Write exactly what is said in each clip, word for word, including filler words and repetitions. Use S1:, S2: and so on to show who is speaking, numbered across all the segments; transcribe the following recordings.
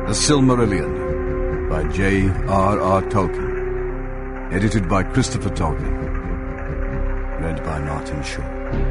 S1: The Silmarillion by J R R Tolkien. Edited by Christopher Tolkien. Read by Martin Shaw.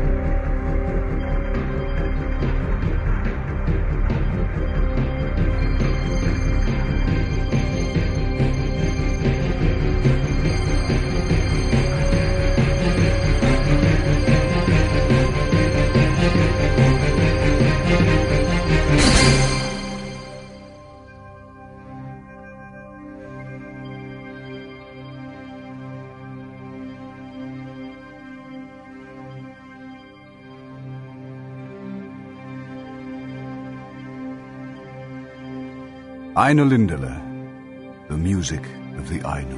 S1: Ainulindale, the music of the Ainur.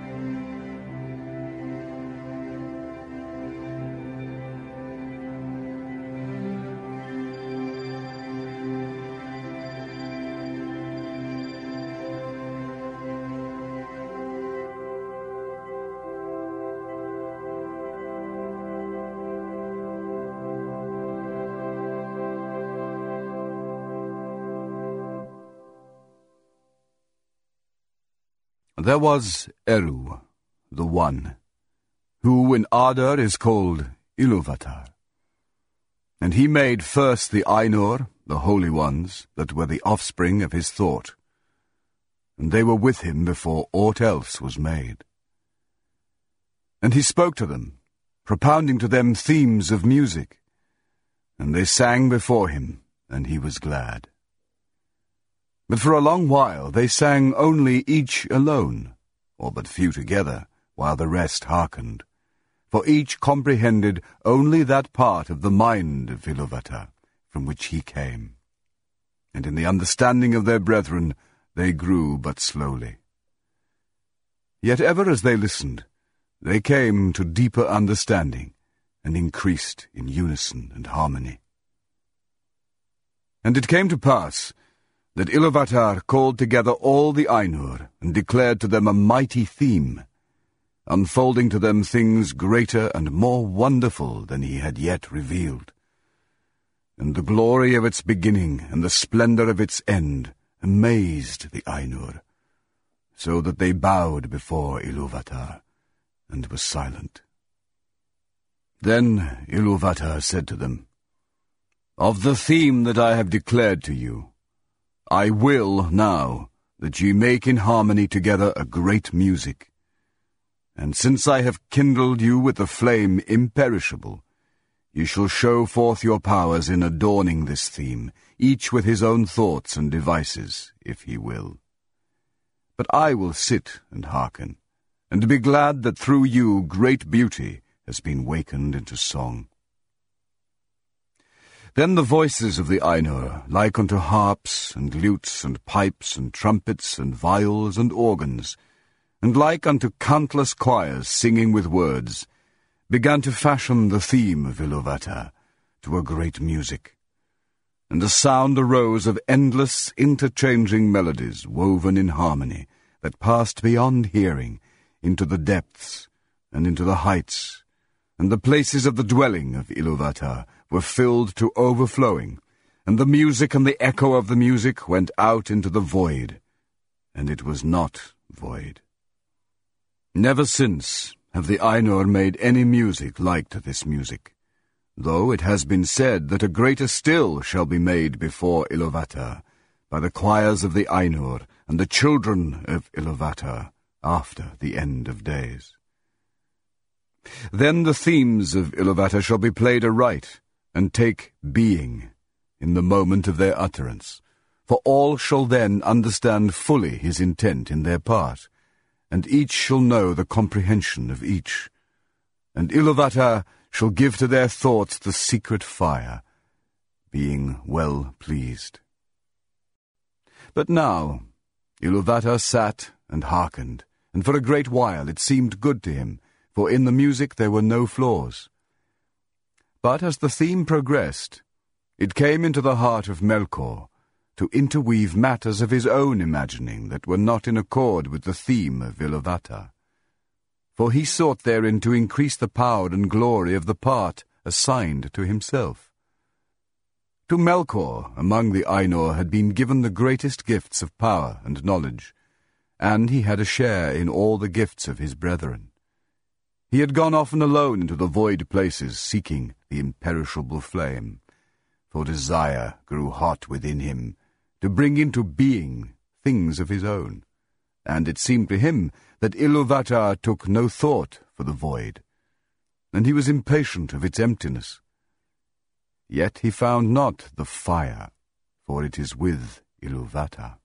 S1: There was Eru, the One, who in Ardor is called Iluvatar. And he made first the Ainur, the holy ones, that were the offspring of his thought, and they were with him before aught else was made. And he spoke to them, propounding to them themes of music, and they sang before him, and he was glad. But for a long while they sang only each alone, or but few together, while the rest hearkened. For each comprehended only that part of the mind of Iluvatar from which he came. And in the understanding of their brethren they grew but slowly. Yet ever as they listened, they came to deeper understanding, and increased in unison and harmony. And it came to pass that Iluvatar called together all the Ainur, and declared to them a mighty theme, unfolding to them things greater and more wonderful than he had yet revealed. And the glory of its beginning and the splendor of its end amazed the Ainur, so that they bowed before Iluvatar, and were silent. Then Iluvatar said to them, "Of the theme that I have declared to you, I will now that ye make in harmony together a great music. And since I have kindled you with a flame imperishable, ye shall show forth your powers in adorning this theme, each with his own thoughts and devices, if he will. But I will sit and hearken, and be glad that through you great beauty has been wakened into song." Then the voices of the Ainur, like unto harps, and lutes, and pipes, and trumpets, and viols, and organs, and like unto countless choirs singing with words, began to fashion the theme of Iluvatar to a great music. And a sound arose of endless interchanging melodies woven in harmony, that passed beyond hearing, into the depths, and into the heights, and the places of the dwelling of Iluvatar were filled to overflowing, and the music and the echo of the music went out into the void, and it was not void. Never since have the Ainur made any music like to this music, though it has been said that a greater still shall be made before Iluvatar, by the choirs of the Ainur and the children of Iluvatar, after the end of days. Then the themes of Iluvatar shall be played aright, and take being in the moment of their utterance, for all shall then understand fully his intent in their part, and each shall know the comprehension of each, and Iluvatar shall give to their thoughts the secret fire, being well pleased. But now Iluvatar sat and hearkened, and for a great while it seemed good to him, for in the music there were no flaws. But as the theme progressed, it came into the heart of Melkor to interweave matters of his own imagining that were not in accord with the theme of Iluvatar. For he sought therein to increase the power and glory of the part assigned to himself. To Melkor, among the Ainur, had been given the greatest gifts of power and knowledge, and he had a share in all the gifts of his brethren. He had gone often alone into the void places, seeking the imperishable flame, for desire grew hot within him to bring into being things of his own, and it seemed to him that Iluvatar took no thought for the void, and he was impatient of its emptiness. Yet he found not the fire, for it is with Iluvatar.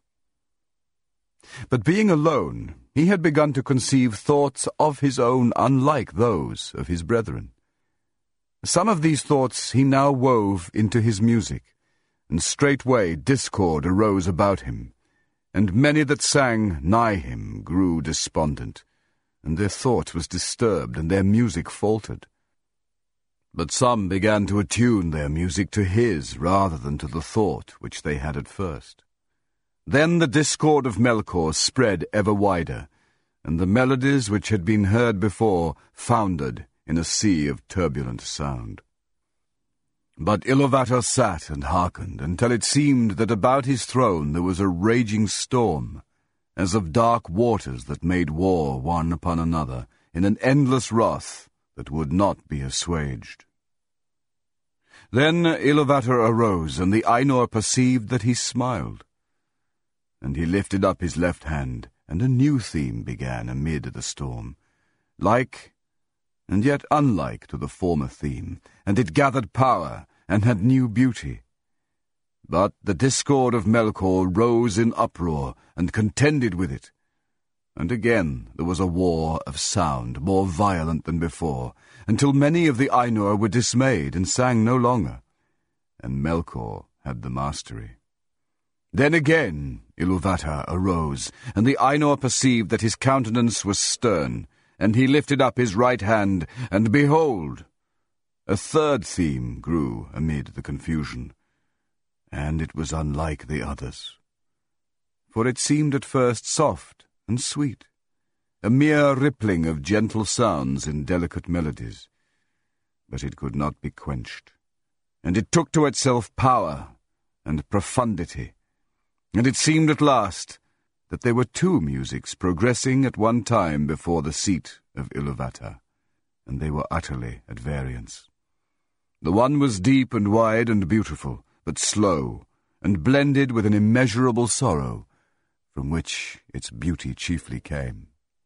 S1: But being alone, he had begun to conceive thoughts of his own unlike those of his brethren. Some of these thoughts he now wove into his music, and straightway discord arose about him, and many that sang nigh him grew despondent, and their thought was disturbed, and their music faltered. But some began to attune their music to his rather than to the thought which they had at first. Then the discord of Melkor spread ever wider, and the melodies which had been heard before foundered in a sea of turbulent sound. But Iluvatar sat and hearkened until it seemed that about his throne there was a raging storm, as of dark waters that made war one upon another in an endless wrath that would not be assuaged. Then Iluvatar arose, and the Ainur perceived that he smiled. And he lifted up his left hand, and a new theme began amid the storm, like and yet unlike to the former theme, and it gathered power and had new beauty. But the discord of Melkor rose in uproar and contended with it, and again there was a war of sound more violent than before, until many of the Ainur were dismayed and sang no longer, and Melkor had the mastery. Then again Iluvatar arose, and the Ainur perceived that his countenance was stern, and he lifted up his right hand, and behold, a third theme grew amid the confusion, and it was unlike the others. For it seemed at first soft and sweet, a mere rippling of gentle sounds in delicate melodies, but it could not be quenched, and it took to itself power and profundity, and it seemed at last that there were two musics progressing at one time before the seat of Iluvatar, and they were utterly at variance. The one was deep and wide and beautiful, but slow, and blended with an immeasurable sorrow, from which its beauty chiefly came.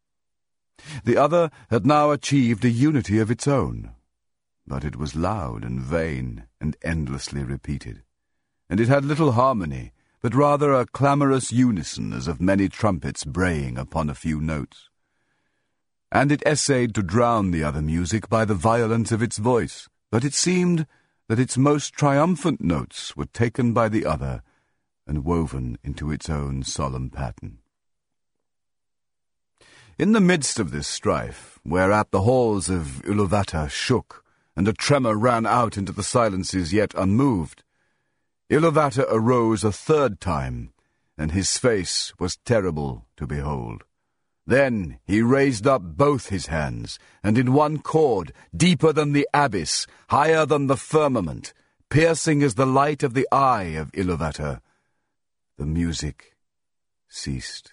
S1: The other had now achieved a unity of its own, but it was loud and vain and endlessly repeated, and it had little harmony, but rather a clamorous unison as of many trumpets braying upon a few notes. And it essayed to drown the other music by the violence of its voice, but it seemed that its most triumphant notes were taken by the other and woven into its own solemn pattern. In the midst of this strife, whereat the halls of Iluvatar shook, and a tremor ran out into the silences yet unmoved, Iluvatar arose a third time, and his face was terrible to behold. Then he raised up both his hands, and in one chord, deeper than the abyss, higher than the firmament, piercing as the light of the eye of Iluvatar, the music ceased.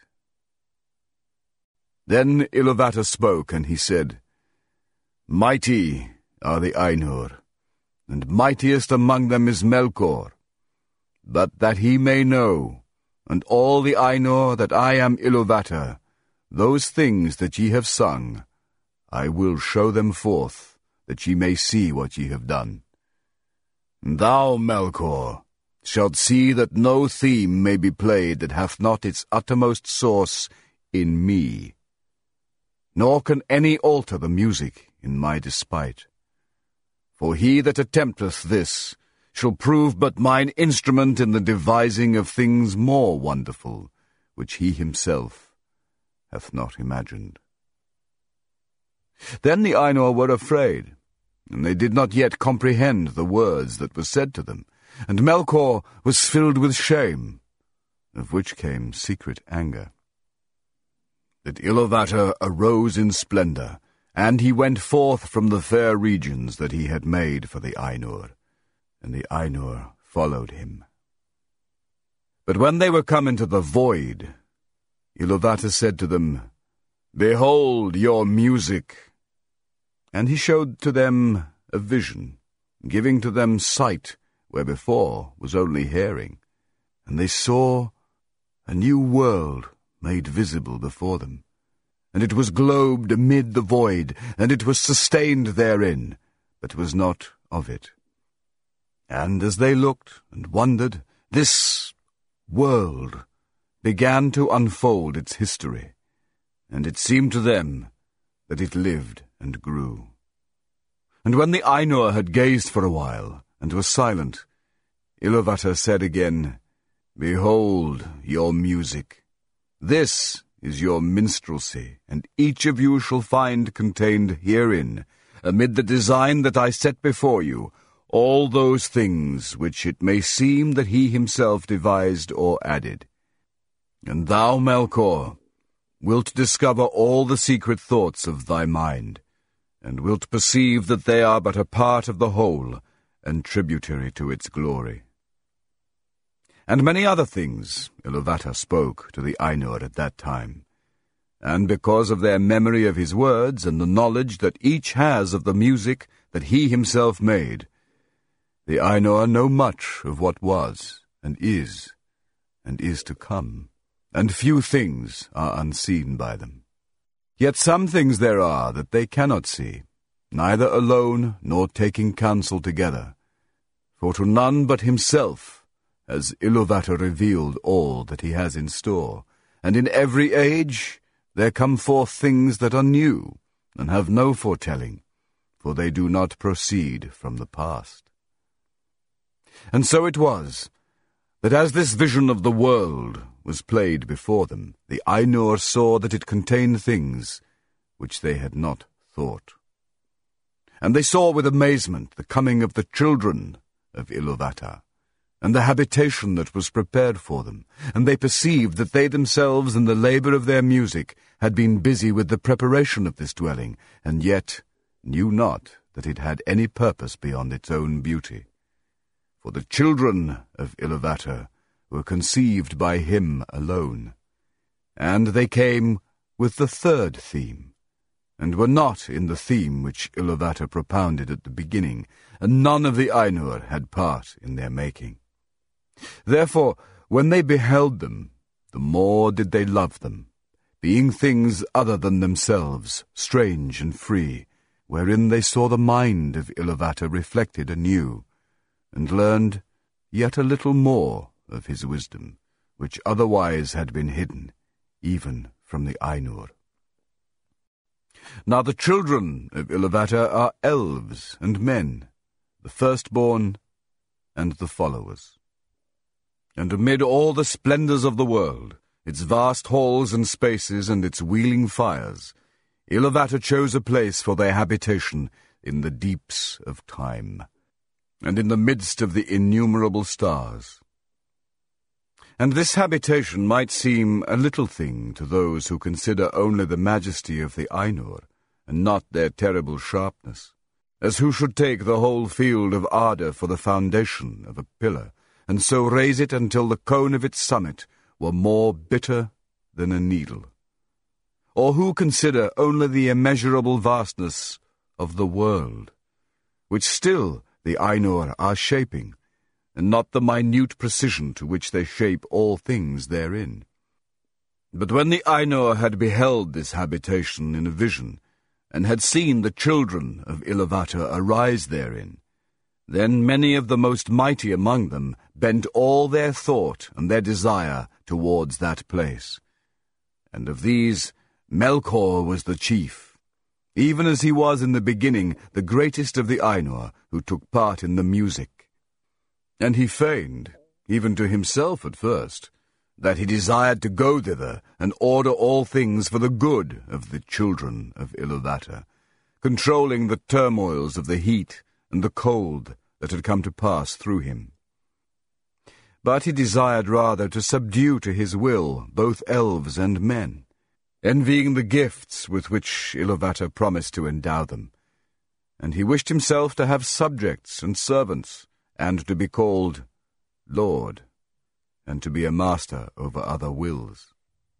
S1: Then Iluvatar spoke, and he said, "Mighty are the Ainur, and mightiest among them is Melkor. But that he may know, and all the Ainur, that I am Iluvatar, those things that ye have sung, I will show them forth, that ye may see what ye have done. And thou, Melkor, shalt see that no theme may be played that hath not its uttermost source in me. Nor can any alter the music in my despite. For he that attempteth this shall prove but mine instrument in the devising of things more wonderful, which he himself hath not imagined." Then the Ainur were afraid, and they did not yet comprehend the words that were said to them, and Melkor was filled with shame, of which came secret anger. That Iluvatar arose in splendour, and he went forth from the fair regions that he had made for the Ainur, and the Ainur followed him. But when they were come into the void, Iluvatar said to them, Behold your music. And he showed to them a vision, giving to them sight where before was only hearing. And they saw a new world made visible before them. And it was globed amid the void, and it was sustained therein, but was not of it. And as they looked and wondered, this world began to unfold its history, and it seemed to them that it lived and grew. And when the Ainur had gazed for a while, and was silent, Iluvatar said again, Behold your music. This is your minstrelsy, and each of you shall find contained herein, amid the design that I set before you, all those things which it may seem that he himself devised or added. And thou, Melkor, wilt discover all the secret thoughts of thy mind, and wilt perceive that they are but a part of the whole, and tributary to its glory. And many other things Iluvatar spoke to the Ainur at that time, and because of their memory of his words and the knowledge that each has of the music that he himself made, the Ainur know much of what was, and is, and is to come, and few things are unseen by them. Yet some things there are that they cannot see, neither alone nor taking counsel together, for to none but himself has Iluvatar revealed all that he has in store, and in every age there come forth things that are new, and have no foretelling, for they do not proceed from the past. And so it was, that as this vision of the world was played before them, the Ainur saw that it contained things which they had not thought. And they saw with amazement the coming of the children of Iluvatar, and the habitation that was prepared for them, and they perceived that they themselves in the labour of their music had been busy with the preparation of this dwelling, and yet knew not that it had any purpose beyond its own beauty. For the children of Iluvatar were conceived by him alone, and they came with the third theme, and were not in the theme which Iluvatar propounded at the beginning, and none of the Ainur had part in their making. Therefore, when they beheld them, the more did they love them, being things other than themselves, strange and free, wherein they saw the mind of Iluvatar reflected anew, and learned yet a little more of his wisdom, which otherwise had been hidden, even from the Ainur. Now the children of Iluvatar are elves and men, the firstborn and the followers. And amid all the splendours of the world, its vast halls and spaces and its wheeling fires, Iluvatar chose a place for their habitation in the deeps of time, and in the midst of the innumerable stars. And this habitation might seem a little thing to those who consider only the majesty of the Ainur, and not their terrible sharpness, as who should take the whole field of Arda for the foundation of a pillar, and so raise it until the cone of its summit were more bitter than a needle. Or who consider only the immeasurable vastness of the world, which still the Ainur are shaping, and not the minute precision to which they shape all things therein. But when the Ainur had beheld this habitation in a vision, and had seen the children of Iluvatar arise therein, then many of the most mighty among them bent all their thought and their desire towards that place. And of these Melkor was the chief, even as he was in the beginning the greatest of the Ainur who took part in the music. And he feigned, even to himself at first, that he desired to go thither and order all things for the good of the children of Iluvatar, controlling the turmoils of the heat and the cold that had come to pass through him. But he desired rather to subdue to his will both elves and men, envying the gifts with which Iluvatar promised to endow them, and he wished himself to have subjects and servants, and to be called lord, and to be a master over other wills.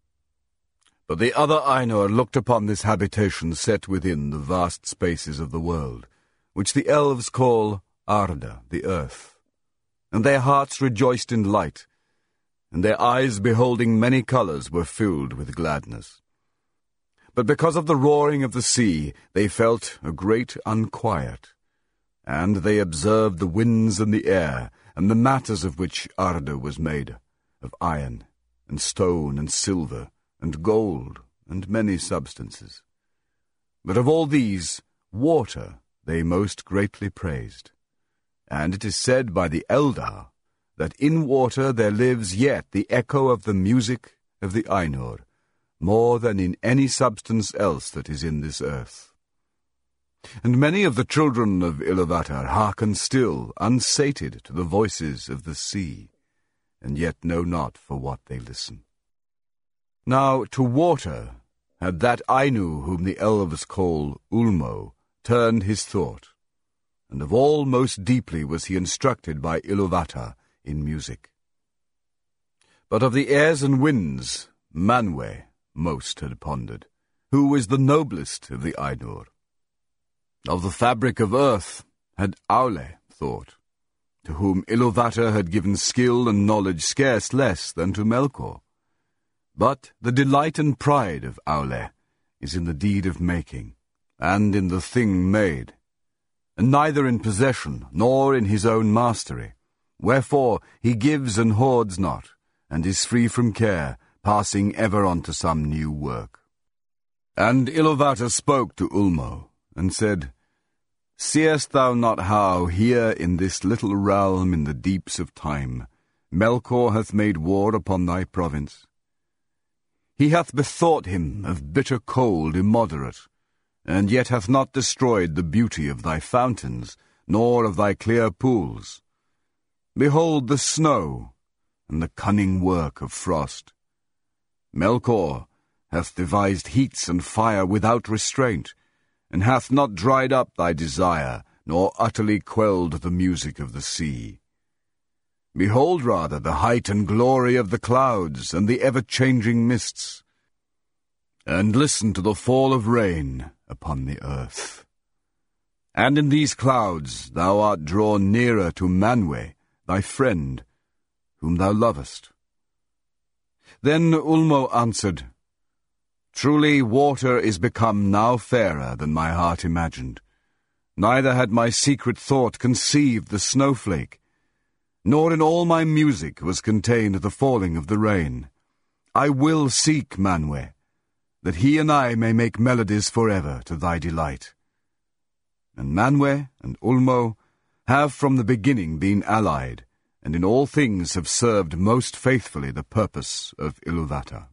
S1: But the other Ainur looked upon this habitation set within the vast spaces of the world, which the elves call Arda, the earth, and their hearts rejoiced in light, and their eyes beholding many colours were filled with gladness. But because of the roaring of the sea, they felt a great unquiet, and they observed the winds and the air, and the matters of which Arda was made, of iron, and stone, and silver, and gold, and many substances. But of all these, water they most greatly praised. And it is said by the Eldar that in water there lives yet the echo of the music of the Ainur, more than in any substance else that is in this earth. And many of the children of Iluvatar hearken still, unsated, to the voices of the sea, and yet know not for what they listen. Now to water had that Ainu whom the elves call Ulmo turned his thought, and of all most deeply was he instructed by Iluvatar in music. But of the airs and winds, Manwe most had pondered, who is the noblest of the Ainur. Of the fabric of earth had Aule thought, to whom Iluvatar had given skill and knowledge scarce less than to Melkor. But the delight and pride of Aule is in the deed of making, and in the thing made, and neither in possession nor in his own mastery. Wherefore he gives and hoards not, and is free from care, passing ever on to some new work. And Iluvatar spoke to Ulmo, and said, Seest thou not how here in this little realm in the deeps of time Melkor hath made war upon thy province? He hath bethought him of bitter cold immoderate, and yet hath not destroyed the beauty of thy fountains, nor of thy clear pools. Behold the snow, and the cunning work of frost. Melkor hath devised heats and fire without restraint, and hath not dried up thy desire, nor utterly quelled the music of the sea. Behold rather the height and glory of the clouds, and the ever-changing mists, and listen to the fall of rain upon the earth. And in these clouds thou art drawn nearer to Manwe, thy friend, whom thou lovest. Then Ulmo answered, Truly water is become now fairer than my heart imagined. Neither had my secret thought conceived the snowflake, nor in all my music was contained the falling of the rain. I will seek Manwe, that he and I may make melodies forever to thy delight. And Manwe and Ulmo have from the beginning been allied, and in all things have served most faithfully the purpose of Iluvatar.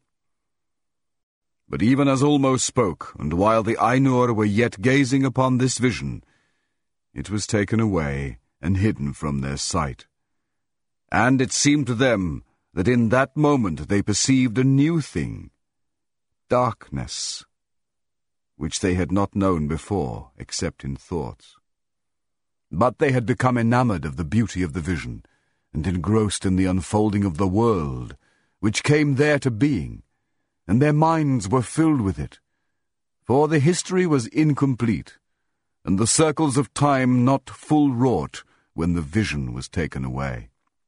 S1: But even as Ulmo spoke, and while the Ainur were yet gazing upon this vision, it was taken away and hidden from their sight. And it seemed to them that in that moment they perceived a new thing, darkness, which they had not known before, except in thoughts. But they had become enamored of the beauty of the vision, and engrossed in the unfolding of the world, which came there to being, and their minds were filled with it. For the history was incomplete, and the circles of time not full wrought when the vision was taken away.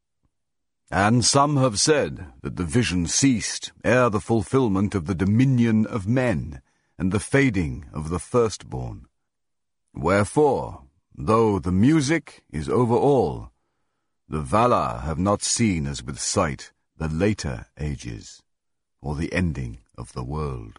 S1: And some have said that the vision ceased ere the fulfillment of the dominion of men, and the fading of the firstborn. Wherefore, though the music is over all, the Valar have not seen as with sight the later ages, or the ending of the world.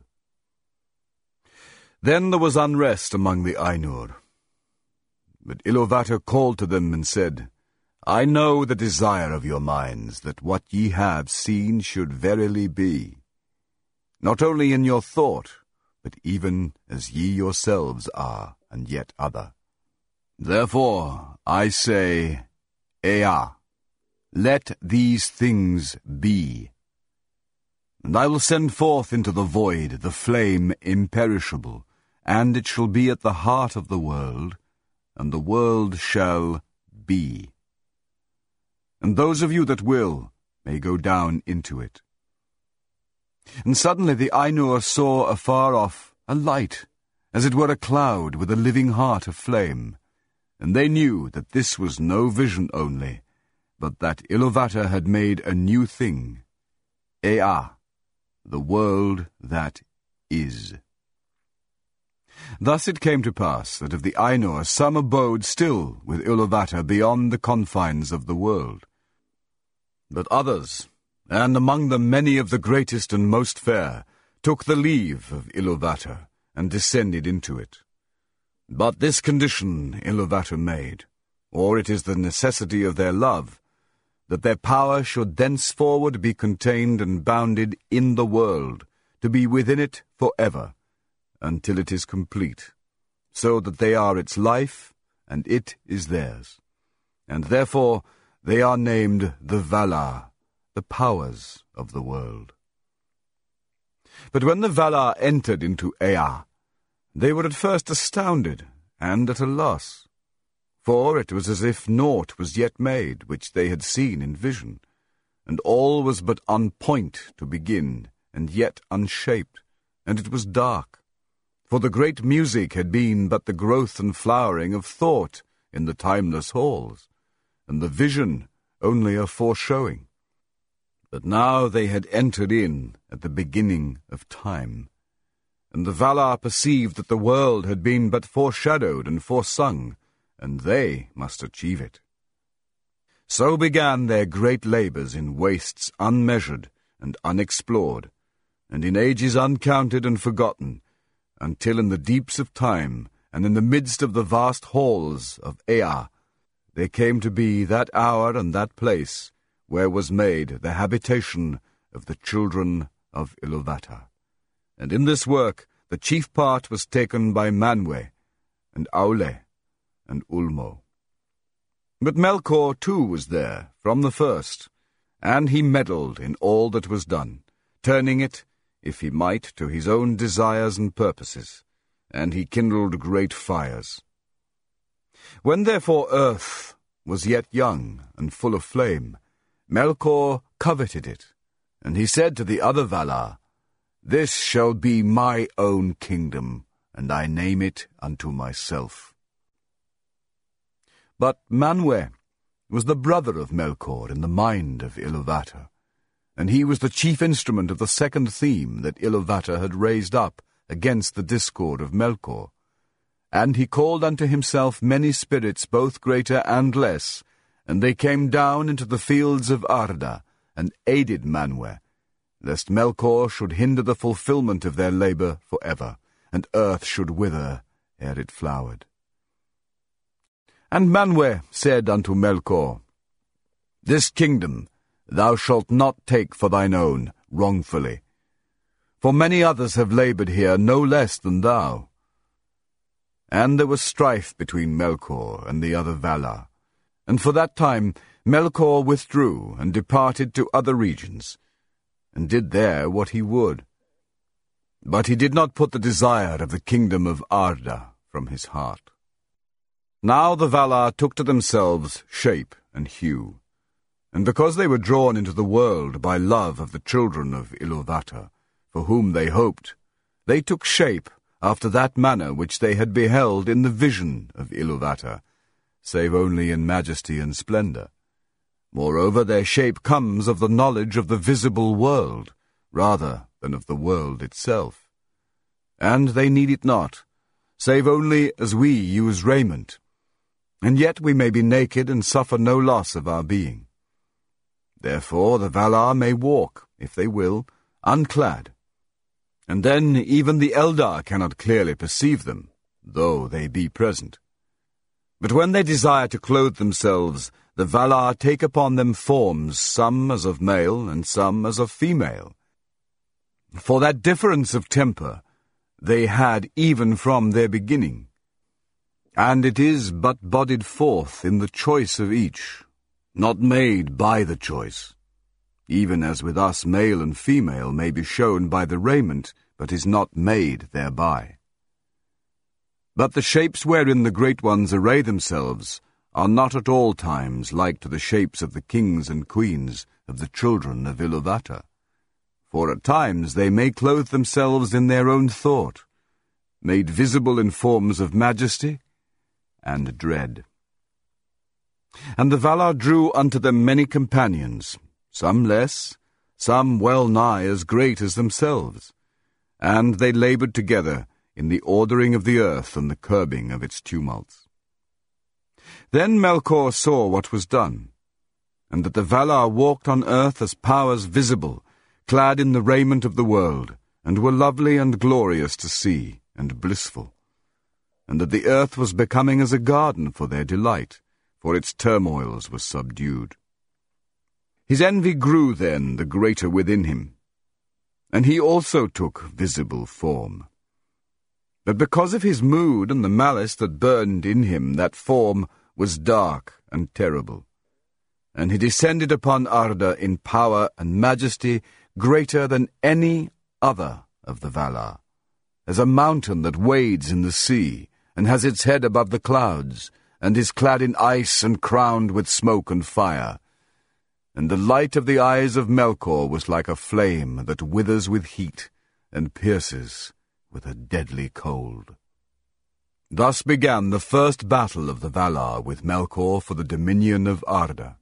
S1: Then there was unrest among the Ainur. But Iluvatar called to them and said, I know the desire of your minds, that what ye have seen should verily be, not only in your thought, but even as ye yourselves are, and yet other. Therefore I say, Ea, let these things be. And I will send forth into the void the flame imperishable, and it shall be at the heart of the world, and the world shall be. and those of you that will may go down into it." And suddenly the Ainur saw afar off a light, as it were a cloud with a living heart of flame, and they knew that this was no vision only, but that Iluvatar had made a new thing, Ea, the world that is. Thus it came to pass that of the Ainur some abode still with Iluvatar beyond the confines of the world. But others, and among them many of the greatest and most fair, took the leave of Iluvatar and descended into it. But this condition Iluvatar made, or it is the necessity of their love, that their power should thenceforward be contained and bounded in the world, to be within it for ever, until it is complete, so that they are its life, and it is theirs. And therefore they are named the Valar, the powers of the world. But when the Valar entered into Ea, they were at first astounded and at a loss, for it was as if naught was yet made which they had seen in vision, and all was but on point to begin, and yet unshaped, and it was dark. For the great music had been but the growth and flowering of thought in the timeless halls, and the vision only a foreshowing. But now they had entered in at the beginning of time, and the Valar perceived that the world had been but foreshadowed and foresung, and they must achieve it. So began their great labours in wastes unmeasured and unexplored, and in ages uncounted and forgotten, until in the deeps of time, and in the midst of the vast halls of Ea, there came to be that hour and that place where was made the habitation of the children of Iluvatar. And in this work the chief part was taken by Manwë, and Aule, and Ulmo. But Melkor too was there from the first, and he meddled in all that was done, turning it, if he might, to his own desires and purposes, and he kindled great fires. When therefore earth was yet young and full of flame, Melkor coveted it, and he said to the other Valar, "This shall be my own kingdom, and I name it unto myself." But Manwë was the brother of Melkor in the mind of Iluvatar, and he was the chief instrument of the second theme that Iluvatar had raised up against the discord of Melkor. And he called unto himself many spirits, both greater and less, and they came down into the fields of Arda, and aided Manwë, lest Melkor should hinder the fulfilment of their labour for ever, and earth should wither ere it flowered. And Manwë said unto Melkor, "This kingdom thou shalt not take for thine own, wrongfully. For many others have laboured here no less than thou." And there was strife between Melkor and the other Valar, and for that time Melkor withdrew and departed to other regions, and did there what he would. But he did not put the desire of the kingdom of Arda from his heart. Now the Valar took to themselves shape and hue, and because they were drawn into the world by love of the children of Iluvatar, for whom they hoped, they took shape after that manner which they had beheld in the vision of Iluvatar, save only in majesty and splendour. Moreover, their shape comes of the knowledge of the visible world, rather than of the world itself. And they need it not, save only as we use raiment, and yet we may be naked and suffer no loss of our being. Therefore the Valar may walk, if they will, unclad, and then even the Eldar cannot clearly perceive them, though they be present. But when they desire to clothe themselves, the Valar take upon them forms, some as of male and some as of female. For that difference of temper they had even from their beginning, and it is but bodied forth in the choice of each, not made by the choice, even as with us male and female may be shown by the raiment, but is not made thereby. But the shapes wherein the great ones array themselves are not at all times like to the shapes of the kings and queens of the children of Iluvatar. For at times they may clothe themselves in their own thought, made visible in forms of majesty and dread. And the Valar drew unto them many companions, some less, some well nigh as great as themselves, and they laboured together in the ordering of the earth and the curbing of its tumults. Then Melkor saw what was done, and that the Valar walked on earth as powers visible, clad in the raiment of the world, and were lovely and glorious to see, and blissful, and that the earth was becoming as a garden for their delight, for its turmoils were subdued. His envy grew then the greater within him, and he also took visible form. But because of his mood and the malice that burned in him, that form was dark and terrible. And he descended upon Arda in power and majesty greater than any other of the Valar, as a mountain that wades in the sea, and has its head above the clouds, and is clad in ice and crowned with smoke and fire. And the light of the eyes of Melkor was like a flame that withers with heat, and pierces with a deadly cold. Thus began the first battle of the Valar with Melkor for the dominion of Arda.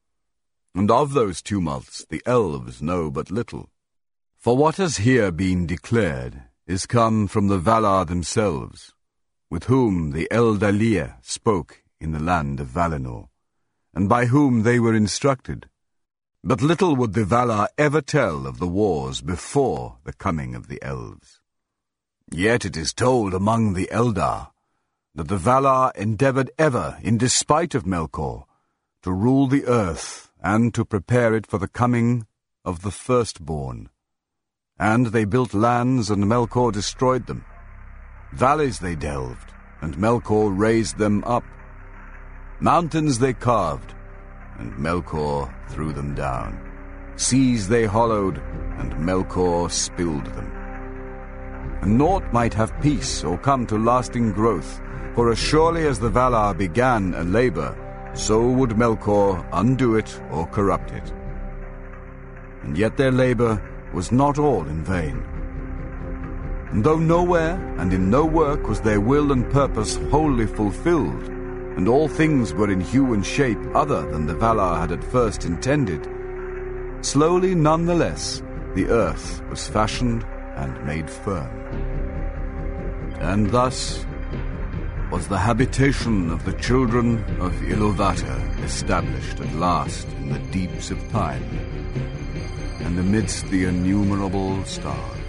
S1: And of those tumults the elves know but little, for what has here been declared is come from the Valar themselves, with whom the Eldalir spoke in the land of Valinor, and by whom they were instructed. But little would the Valar ever tell of the wars before the coming of the elves. Yet it is told among the Eldar that the Valar endeavoured ever, in despite of Melkor, to rule the earth and to prepare it for the coming of the firstborn. And they built lands, and Melkor destroyed them. Valleys they delved, and Melkor raised them up. Mountains they carved, and Melkor threw them down. Seas they hollowed, and Melkor spilled them. And naught might have peace or come to lasting growth, for as surely as the Valar began a labour, so would Melkor undo it or corrupt it. And yet their labour was not all in vain. And though nowhere and in no work was their will and purpose wholly fulfilled, and all things were in hue and shape other than the Valar had at first intended, slowly nonetheless the earth was fashioned and made firm. And thus was the habitation of the children of Iluvatar established at last in the deeps of time, and amidst the innumerable stars.